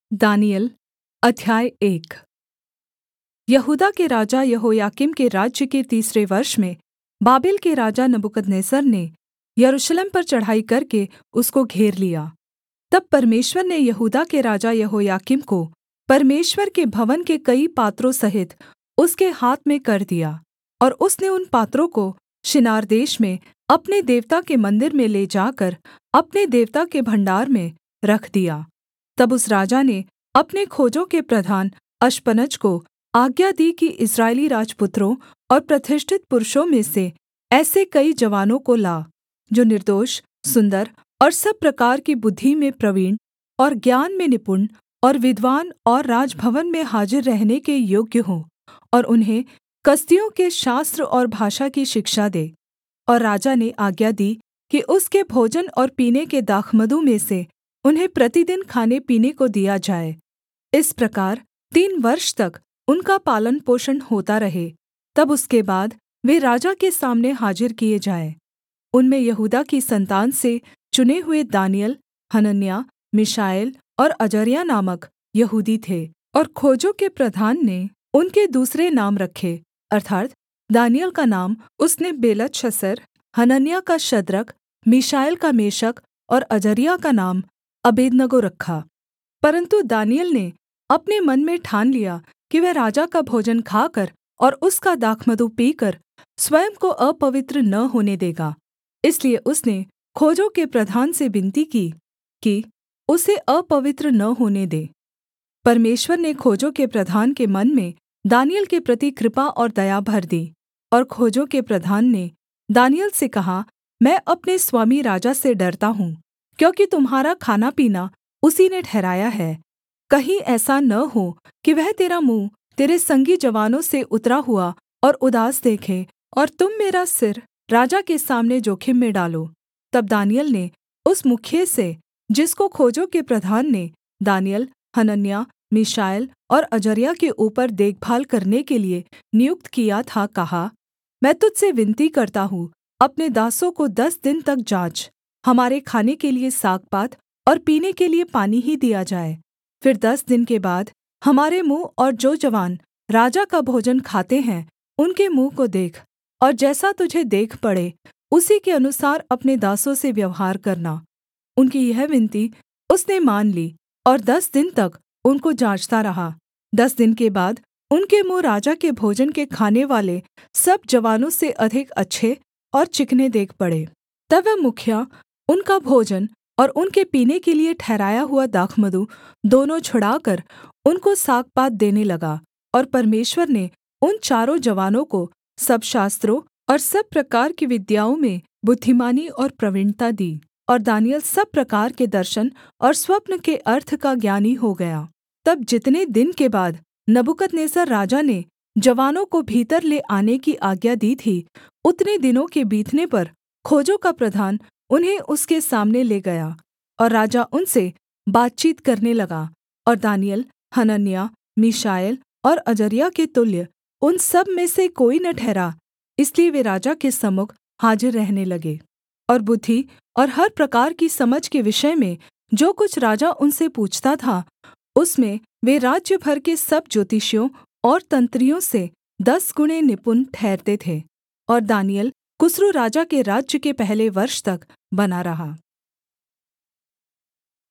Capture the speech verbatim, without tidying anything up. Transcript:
दानिय्येल अध्याय एक। यहूदा के राजा यहोयाकीम के राज्य के तीसरे वर्ष में बाबेल के राजा नबूकदनेस्सर ने यरूशलेम पर चढ़ाई करके उसको घेर लिया। तब परमेश्वर ने यहूदा के राजा यहोयाकीम को परमेश्वर के भवन के कई पात्रों सहित उसके हाथ में कर दिया, और उसने उन पात्रों को शिनार देश में अपने देवता के मन्दिर में ले जाकर अपने देवता के भण्डार में रख दिया। तब उस राजा ने अपने खोजों के प्रधान अश्पनज को आज्ञा दी कि इस्राएली राजपुत्रों और प्रतिष्ठित पुरुषों में से ऐसे कई जवानों को ला, जो निर्दोष, सुन्दर और सब प्रकार की बुद्धि में प्रवीण और ज्ञान में निपुण और विद्वान और राजभवन में हाजिर रहने के योग्य हों, और उन्हें कसदियों के शास्त्र और भाषा की शिक्षा दे। और राजा ने आज्ञा दी कि उसके भोजन और पीने के दाखमधु में से उन्हें प्रतिदिन खाने-पीने को दिया जाए। इस प्रकार तीन वर्ष तक उनका पालनपोषण होता रहे। तब उसके बाद वे राजा के सामने हाजिर किए जाएँ। उनमें यहूदा की सन्तान से चुने हुए दानिय्येल, हनन्याह, मीशाएल और अजर्याह नामक यहूदी थे। और खोजों के प्रधान ने उनके दूसरे नाम रखे, अर्थात् दानिय्येल का नाम उसने बेलतशस्सर, हनन्याह का शद्रक, मीशाएल का मेशक और अजर्याह का नाम अबेदनगो रखा। परन्तु दानिय्येल ने अपने मन में ठान लिया कि वह राजा का भोजन खाकर और उसका दाखमधु पीकर स्वयं को अपवित्र न होने देगा। इसलिए उसने खोजों के प्रधान से विनती की कि उसे अपवित्र न होने दे। परमेश्वर ने खोजों के प्रधान के मन में दानिय्येल के प्रति कृपा और दया भर दी। और खोजों के प्रधान ने दानिय्येल से कहा, मैं अपने स्वामी राजा से डरता हूँ, क्योंकि तुम्हारा खानापीना उसी ने ठहराया है। कहीं ऐसा न हो कि वह तेरा मुँह तेरे संगी जवानों से उतरा हुआ और उदास देखे, और तुम मेरा सिर राजा के सामने जोखिम में डालो। तब दानिय्येल ने उस मुखिए से, जिसको खोजों के प्रधान ने दानिय्येल, हनन्याह, मीशाएल और अजर्याह के ऊपर देखभाल करने के लिये नियुक्त किया था, कहा, मैं तुझ से विनती करता हूँ, अपने दासों को दस दिन तक जाँच। हमारे खाने के लिये सागपात और पीने के लिये पानी ही दिया जाए। फिर दस दिन के बाद हमारे मुँह और जो जवान राजा का भोजन खाते हैं उनके मुँह को देख, और जैसा तुझे देख पड़े उसी के अनुसार अपने दासों से व्यवहार करना। उनकी यह विनती उसने मान ली, और दस दिन तक उनको जाँचता रहा। दस दिन के बाद उनके मुँह राजा के भोजन के खानेवाले सब जवानों से अधिक अच्छे और चिकने देख पड़े। तब वह मुखिया उनका भोजन और उनके पीने के लिये ठहराया हुआ दाखमधु दोनों छुड़ाकर उनको सागपात देने लगा। और परमेश्वर ने उन चारों जवानों को सब शास्त्रों और सब प्रकार की विद्याओं में बुद्धिमानी और प्रवीणता दी। और दानिय्येल सब प्रकार के दर्शन और स्वप्न के अर्थ का ज्ञानी हो गया। तब जितने दिन के बाद नबूकदनेस्सर राजा ने जवानों को भीतर ले आने की आज्ञा दी थी, उतने दिनों के बीतने पर खोजों का प्रधान उन्हें उसके सामने ले गया, और राजा उनसे बातचीत करने लगा। और दानिय्येल, हनन्याह, मीशाएल और अजर्याह के तुल्य उन सब में से कोई न ठहरा, इसलिए वे राजा के सम्मुख हाजिर रहने लगे। और बुद्धि और हर प्रकार की समझ के विषय में जो कुछ राजा उनसे पूछता था, उसमें वे राज्य भर के सब ज्योतिषियों और तंत्रियों से दस गुणे निपुण ठहरते थे। और दानिय्येल कुस्रू राजा के राज्य के पहले वर्ष तक बना रहा।